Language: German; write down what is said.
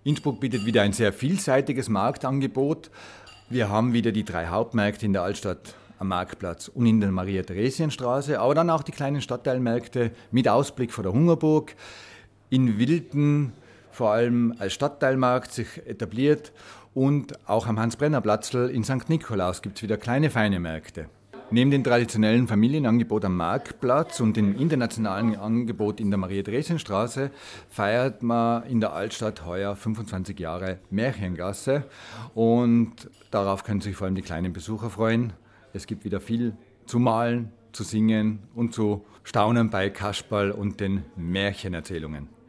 Innsbruck bietet wieder ein sehr vielseitiges Marktangebot. Wir haben wieder die 3 Hauptmärkte in der Altstadt am Marktplatz und in der Maria-Theresien-Straße, aber dann auch die kleinen Stadtteilmärkte mit Ausblick vor der Hungerburg. In Wilden vor allem als Stadtteilmarkt sich etabliert und auch am Hans-Brenner-Platzl in St. Nikolaus gibt es wieder kleine, feine Märkte. Neben dem traditionellen Familienangebot am Marktplatz und dem internationalen Angebot in der Maria-Theresien-Straße feiert man in der Altstadt heuer 25 Jahre Märchengasse und darauf können sich vor allem die kleinen Besucher freuen. Es gibt wieder viel zu malen, zu singen und zu staunen bei Kasperl und den Märchenerzählungen.